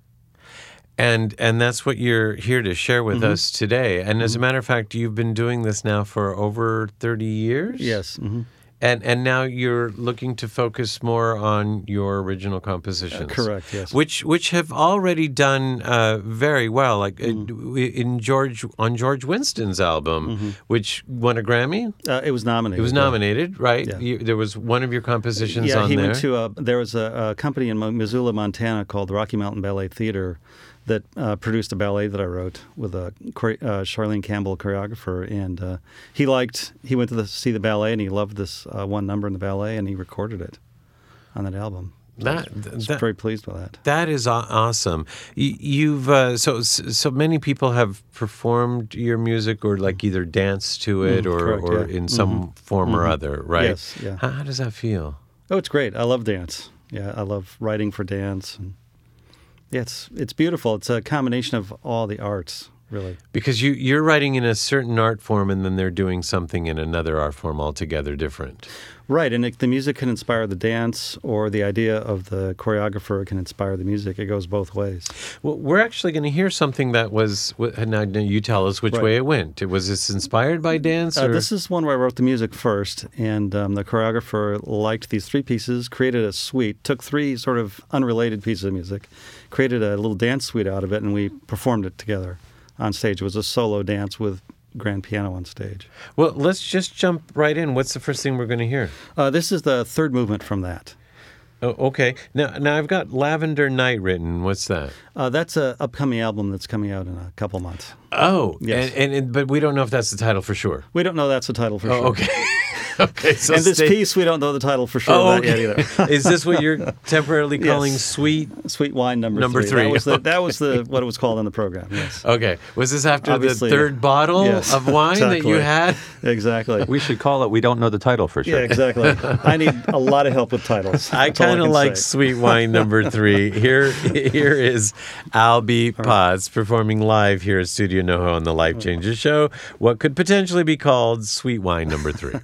Speaker 3: And and that's what you're here to share with
Speaker 8: Mm-hmm.
Speaker 3: us today. And as a matter of fact, you've been doing this now for over thirty years?
Speaker 8: Yes. Mm-hmm.
Speaker 3: And and now you're looking to focus more on your original compositions.
Speaker 8: Uh, correct, yes.
Speaker 3: Which which have already done uh, very well. Like uh,
Speaker 8: Mm-hmm.
Speaker 3: in George on George Winston's album, which won a Grammy.
Speaker 8: Uh, it was nominated.
Speaker 3: It was
Speaker 8: yeah.
Speaker 3: nominated, right?
Speaker 8: Yeah.
Speaker 3: You, there was one of your compositions
Speaker 8: Yeah,
Speaker 3: on
Speaker 8: he
Speaker 3: there.
Speaker 8: went to a, there was a, a company in Mo- Missoula, Montana called the Rocky Mountain Ballet Theater that uh, produced a ballet that I wrote with a chore- uh, Charlene Campbell choreographer, and uh, he liked, he went to the, see the ballet, and he loved this uh, one number in the ballet, and he recorded it on that album.
Speaker 3: that,
Speaker 8: I was
Speaker 3: that
Speaker 8: very pleased with that.
Speaker 3: That is aw- awesome. You, you've uh, so so many people have performed your music, or like either danced to it,
Speaker 8: Mm,
Speaker 3: or
Speaker 8: correct,
Speaker 3: or
Speaker 8: yeah.
Speaker 3: in some form or other, right?
Speaker 8: Yes, yeah.
Speaker 3: How, how does that feel?
Speaker 8: Oh, it's great. I love dance. Yeah, I love writing for dance. And yeah, it's, it's beautiful. It's a combination of all the arts, really.
Speaker 3: Because you you're writing in a certain art form, and then they're doing something in another art form altogether different.
Speaker 8: Right, and it, the music can inspire the dance, or the idea of the choreographer can inspire the music. It goes both ways.
Speaker 3: Well, we're actually going to hear something that was. Now you tell us which
Speaker 8: Right.
Speaker 3: way it went. Was this inspired by dance?
Speaker 8: Uh,
Speaker 3: Or?
Speaker 8: this is one where I wrote the music first, and um, the choreographer liked these three pieces, created a suite, took three sort of unrelated pieces of music, created a little dance suite out of it, and we performed it together on stage. It was a solo dance with grand piano on stage.
Speaker 3: Well, let's just jump right in. What's the first thing we're going to hear?
Speaker 8: Uh, this is the third movement from that.
Speaker 3: Oh, okay. Now, now I've got Lavender Night written. What's that?
Speaker 8: Uh, that's an upcoming album that's coming out in a couple months.
Speaker 3: Oh,
Speaker 8: Yes.
Speaker 3: and, and, and but we don't know if that's the title for sure.
Speaker 8: We don't know that's the title for
Speaker 3: Oh,
Speaker 8: sure.
Speaker 3: okay. Okay, so
Speaker 8: And this
Speaker 3: stay-
Speaker 8: piece, we don't know the title for sure
Speaker 3: Oh,
Speaker 8: of that
Speaker 3: okay.
Speaker 8: yet either.
Speaker 3: Is this what you're temporarily calling
Speaker 8: Yes.
Speaker 3: sweet?
Speaker 8: Sweet wine number,
Speaker 3: Number
Speaker 8: three.
Speaker 3: three,
Speaker 8: That was, the,
Speaker 3: okay.
Speaker 8: that was the what it was called in the program. Yes.
Speaker 3: Okay. Was this after
Speaker 8: Obviously,
Speaker 3: the third bottle
Speaker 8: yes,
Speaker 3: of wine that you
Speaker 8: exactly.
Speaker 3: had?
Speaker 8: Exactly.
Speaker 4: We should call it We Don't Know the Title for sure.
Speaker 8: Yeah, exactly. I need a lot of help with titles.
Speaker 3: I
Speaker 8: That's all
Speaker 3: kind of
Speaker 8: can
Speaker 3: like
Speaker 8: say.
Speaker 3: sweet wine number three. Here, here is Albie Potts performing live here at Studio NoHo on the Life Changes Show. What could potentially be called sweet wine number three.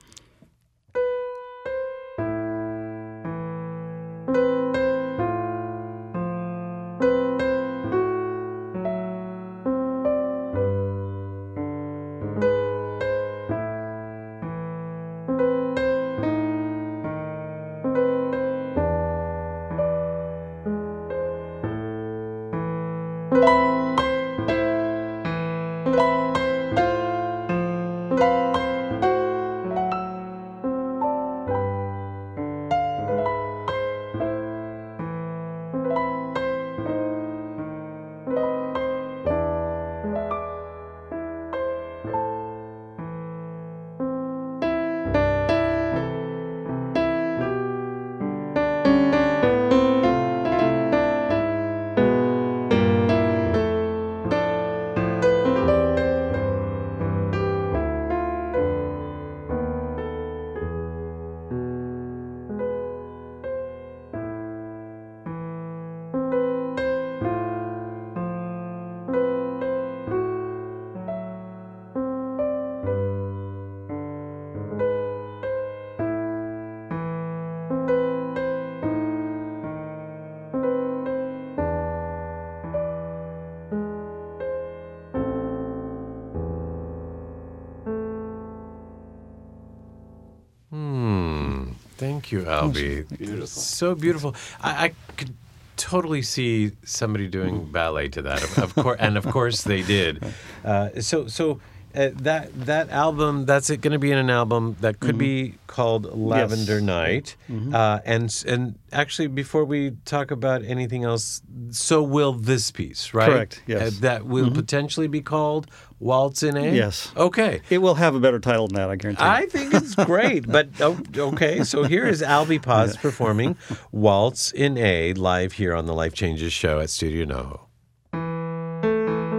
Speaker 3: Thank you, Albie. Beautiful. So beautiful. I, I could totally see somebody doing ballet to that. Of, of course, and of course they did. Uh, so, so uh, that that album, that's it going to be in an album that could be called Lavender Night. Uh, and and actually, before we talk about anything else, so will this piece, right?
Speaker 8: Correct, yes.
Speaker 3: Uh, that will potentially be called Waltz in A?
Speaker 8: Yes.
Speaker 3: Okay.
Speaker 8: It will have a better title than that, I guarantee.
Speaker 3: I think it's great, but oh, okay. So here is Albie Potts performing Waltz in A live here on the Life Changes Show at Studio NoHo.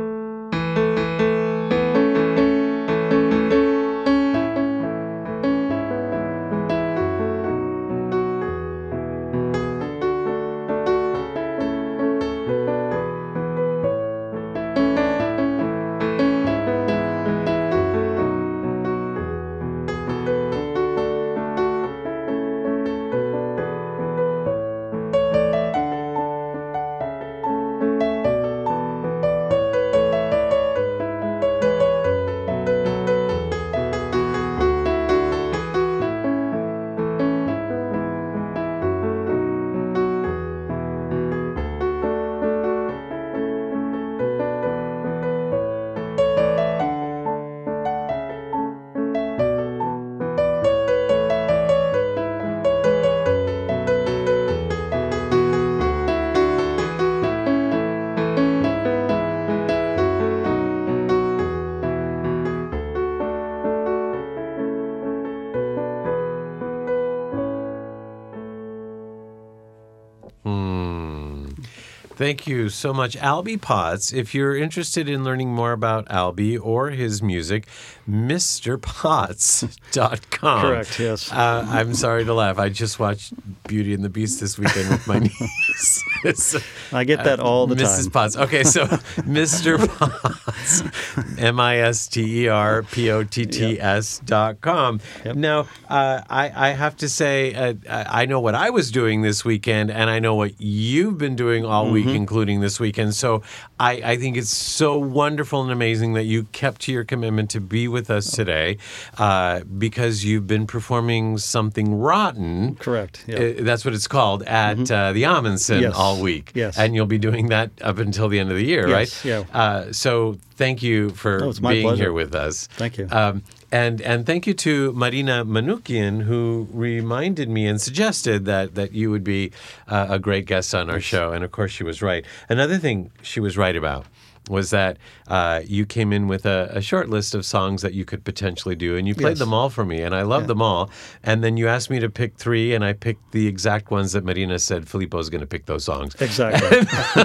Speaker 3: Thank you so much, Albie Potts. If you're interested in learning more about Albie or his music, Mister Potts dot com.
Speaker 8: Correct, yes.
Speaker 3: Uh, I'm sorry to laugh. I just watched Beauty and the Beast this weekend with my niece. So,
Speaker 8: I get that all the
Speaker 3: Missus
Speaker 8: time.
Speaker 3: Potts. Okay, so Mister Potts, M I S T E R P O T T S dot com.
Speaker 8: Yep.
Speaker 3: Now, uh, I, I have to say, uh, I I know what I was doing this weekend, and I know what you've been doing all
Speaker 8: Mm-hmm.
Speaker 3: week, including this weekend. So I, I think it's so wonderful and amazing that you kept to your commitment to be with us today, uh, because you've been performing Something Rotten.
Speaker 8: Correct, yeah.
Speaker 3: Uh, that's what it's called at uh, the Amundsen
Speaker 8: Yes.
Speaker 3: all week.
Speaker 8: Yes.
Speaker 3: And you'll be doing that up until the end of the year,
Speaker 8: Yes,
Speaker 3: right?
Speaker 8: yeah.
Speaker 3: Uh, so thank you for
Speaker 8: Oh, it's my
Speaker 3: being
Speaker 8: pleasure.
Speaker 3: here with us.
Speaker 8: Thank you.
Speaker 3: Um, and and thank you to Marina Manukian, who reminded me and suggested that that you would be uh, a great guest on our show. And of course, she was right. Another thing she was right about was that uh, you came in with a, a short list of songs that you could potentially do, and you played
Speaker 8: Yes.
Speaker 3: them all for me, and I loved
Speaker 8: Yeah.
Speaker 3: them all. And then you asked me to pick three, and I picked the exact ones that Marina said Filippo's going to pick those songs.
Speaker 8: Exactly.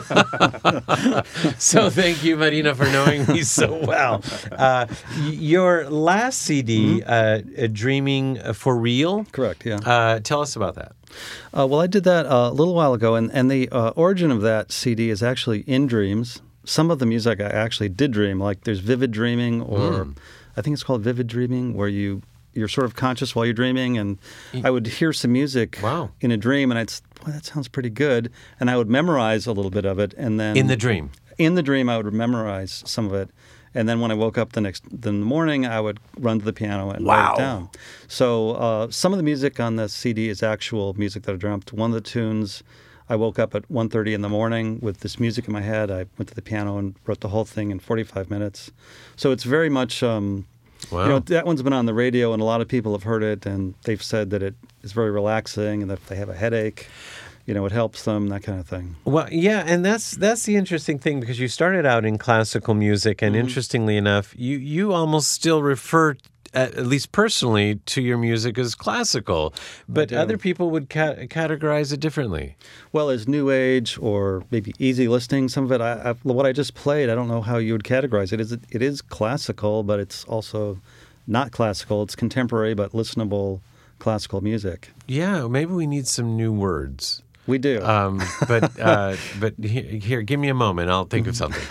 Speaker 3: So thank you, Marina, for knowing me so well. Uh, y- your last C D, uh, uh, Dreaming for Real.
Speaker 8: Correct, yeah.
Speaker 3: Uh, tell us about that.
Speaker 8: Uh, well, I did that uh, a little while ago, and, and the uh, origin of that C D is actually in dreams. Some of the music I actually did dream, like there's Vivid Dreaming, or I think it's called Vivid Dreaming, where you, you're sort of conscious while you're dreaming, and I would hear some music
Speaker 3: Wow.
Speaker 8: in a dream, and I'd say, boy, that sounds pretty good, and I would memorize a little bit of it, and then...
Speaker 3: In the dream.
Speaker 8: In the dream, I would memorize some of it, and then when I woke up the next then in the morning, I would run to the piano and
Speaker 3: Wow.
Speaker 8: write it down. So uh, some of the music on the C D is actual music that I dreamt. One of the tunes, I woke up at one thirty in the morning with this music in my head. I went to the piano and wrote the whole thing in forty-five minutes. So it's very much, um,
Speaker 3: Wow.
Speaker 8: you know, that one's been on the radio, and a lot of people have heard it, and they've said that it is very relaxing, and that if they have a headache, you know, it helps them, that kind of thing.
Speaker 3: Well, yeah, and that's that's the interesting thing, because you started out in classical music, and interestingly enough, you you almost still refer, at, at least personally, to your music as classical, but
Speaker 8: do.
Speaker 3: other people would ca- categorize it differently.
Speaker 8: Well, as new age or maybe easy listening, some of it, I, I, what I just played, I don't know how you would categorize it. Is it is classical, but it's also not classical. It's contemporary but listenable classical music.
Speaker 3: Yeah, maybe we need some new words.
Speaker 8: We do.
Speaker 3: Um, but uh, but here, here, give me a moment. I'll think of something,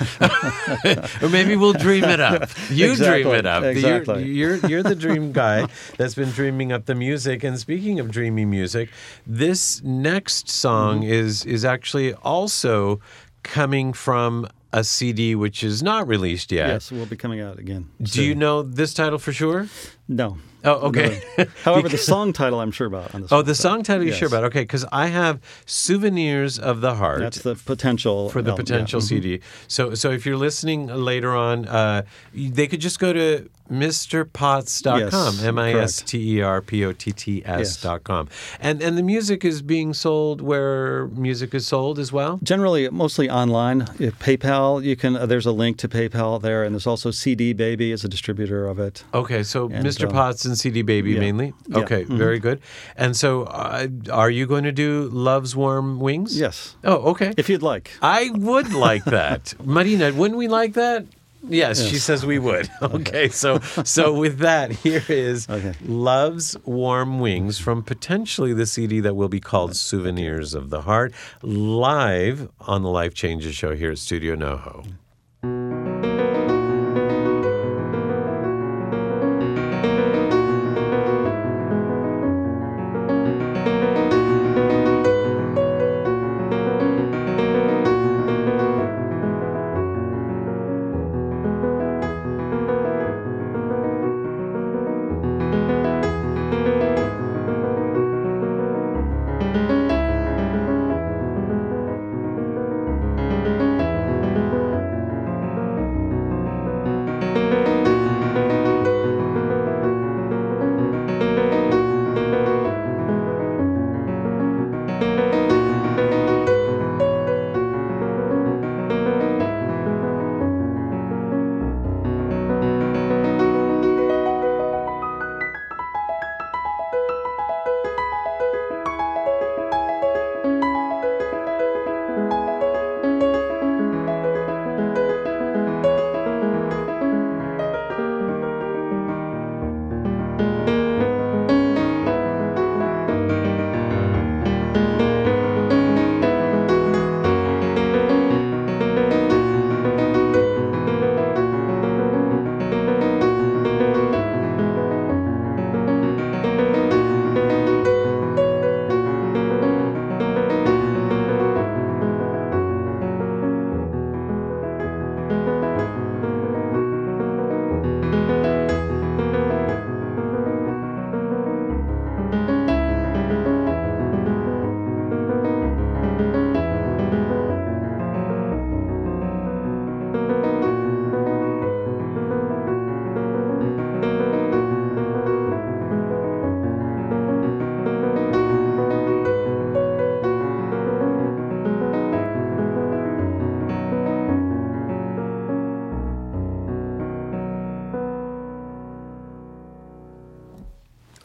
Speaker 3: or maybe we'll dream it up. You
Speaker 8: Exactly,
Speaker 3: dream it up.
Speaker 8: exactly.
Speaker 3: You're, you're you're the dream guy that's been dreaming up the music. And speaking of dreamy music, this next song
Speaker 8: Mm-hmm.
Speaker 3: is is actually also coming from a C D which is not released yet.
Speaker 8: yes, we'll be coming out again.
Speaker 3: Do you
Speaker 8: soon.
Speaker 3: know this title for sure?
Speaker 8: No.
Speaker 3: Oh, okay.
Speaker 8: No. However, the song title I'm sure about on this
Speaker 3: Oh,
Speaker 8: one.
Speaker 3: the song title you're
Speaker 8: Yes.
Speaker 3: sure about. Okay, because I have Souvenirs of the Heart.
Speaker 8: That's the potential.
Speaker 3: for the
Speaker 8: album, yeah.
Speaker 3: potential C D. So so if you're listening later on, uh, they could just go to Mister Potts dot com,
Speaker 8: Yes,
Speaker 3: M I S T E R P O T T S
Speaker 8: Yes.
Speaker 3: dot com. And and the music is being sold where music is sold as well?
Speaker 8: Generally, mostly online. If PayPal, you can. Uh, there's a link to PayPal there, and there's also C D Baby is a distributor of it.
Speaker 3: Okay, so
Speaker 8: And,
Speaker 3: Mister
Speaker 8: uh,
Speaker 3: Potts and C D Baby
Speaker 8: yeah.
Speaker 3: mainly?
Speaker 8: Yeah.
Speaker 3: Okay,
Speaker 8: Mhm.
Speaker 3: very good. And so uh, are you going to do Love's Warm Wings?
Speaker 8: Yes,
Speaker 3: Oh, okay.
Speaker 8: if you'd like.
Speaker 3: I would like that. Marina, wouldn't we like that? Yes, she
Speaker 8: Yes.
Speaker 3: says we would. Okay, so so with that, here is
Speaker 8: Okay.
Speaker 3: Love's Warm Wings from potentially the C D that will be called Souvenirs of the Heart, live on the Life Changes show here at Studio NoHo.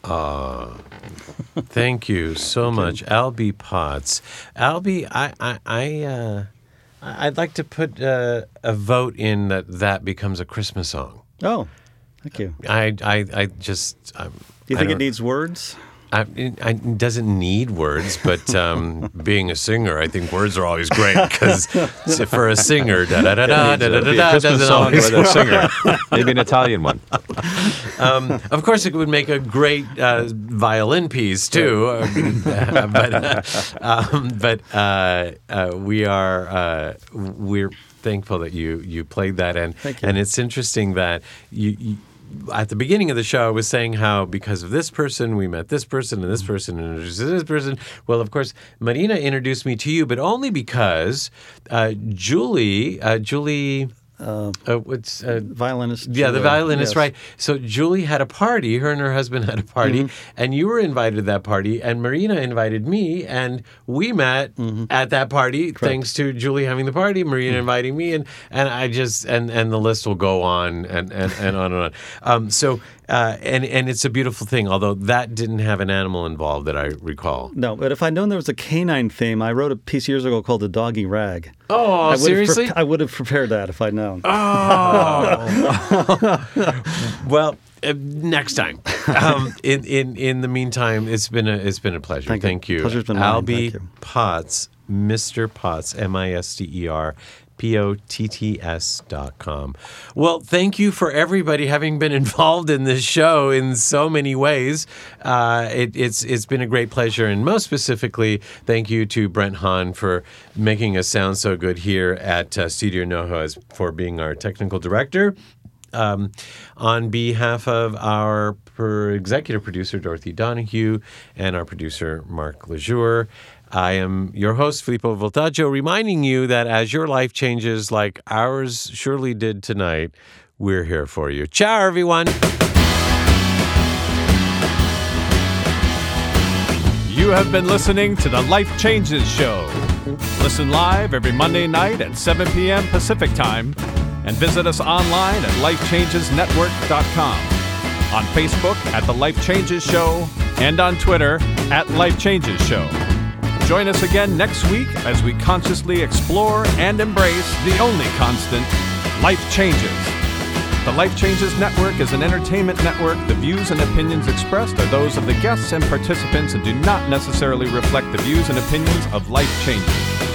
Speaker 3: Uh, thank you so much, Albie Potts. Albie, I, I, I, uh, I'd like to put uh, a vote in that that becomes a Christmas song.
Speaker 8: Oh, thank you.
Speaker 3: I, I, I just. Um,
Speaker 8: Do you
Speaker 3: I
Speaker 8: think it
Speaker 3: don't-
Speaker 8: needs words?
Speaker 3: I, it, I, it doesn't need words, but um, being a singer, I think words are always great because for a singer, da da da da da da
Speaker 4: It'd be a
Speaker 3: da
Speaker 4: Christmas
Speaker 3: doesn't
Speaker 4: song
Speaker 3: always
Speaker 4: with a singer. Maybe an Italian one.
Speaker 3: Um, of course, it would make a great uh, violin piece too. Uh, but uh, um, but uh, uh, we are uh, we're thankful that you you played that, and
Speaker 8: Thank you.
Speaker 3: and it's interesting that you. you at the beginning of the show, I was saying how because of this person, we met this person, and this person introduced this person. Well, of course, Marina introduced me to you, but only because uh, Julie, uh, Julie, uh, what's uh,
Speaker 8: Violinist.
Speaker 3: yeah, the
Speaker 8: Julia,
Speaker 3: violinist,
Speaker 8: yes.
Speaker 3: right. So Julie had a party, her and her husband had a party,
Speaker 8: Mm-hmm.
Speaker 3: and you were invited to that party, and Marina invited me, and we met
Speaker 8: Mm-hmm.
Speaker 3: at that party thanks to Julie having the party, Marina inviting me, and and I just, and, and the list will go on and, and, and on and on. Um, so, uh, and, and it's a beautiful thing, although that didn't have an animal involved that I recall.
Speaker 8: No, but if I'd known there was a canine theme, I wrote a piece years ago called The Doggy Rag.
Speaker 3: Oh,
Speaker 8: I would've
Speaker 3: seriously?
Speaker 8: pre- I would have prepared that if I'd known.
Speaker 3: Well, uh, next time. Um, in, in in the meantime, it's been a it's been a pleasure.
Speaker 8: Thank you.
Speaker 3: Thank you,
Speaker 8: Pleasure's been mine.
Speaker 3: Albie
Speaker 8: Thank you.
Speaker 3: Potts, Mister Potts, M I S T E R. P O T T S dot com. Well, thank you for everybody having been involved in this show in so many ways. Uh, it, it's it's been a great pleasure, and most specifically, thank you to Brent Hahn for making us sound so good here at uh, Studio NoHo, as for being our technical director. Um, on behalf of our per executive producer, Dorothy Donahue, and our producer, Mark Lejour, I am your host, Filippo Voltaggio, reminding you that as your life changes like ours surely did tonight, we're here for you. Ciao, everyone.
Speaker 1: You have been listening to the Life Changes Show. Listen live every Monday night at seven p.m. Pacific Time and visit us online at life changes network dot com, on Facebook at The Life Changes Show, and on Twitter at Life Changes Show. Join us again next week as we consciously explore and embrace the only constant, life changes. The Life Changes Network is an entertainment network. The views and opinions expressed are those of the guests and participants and do not necessarily reflect the views and opinions of Life Changes.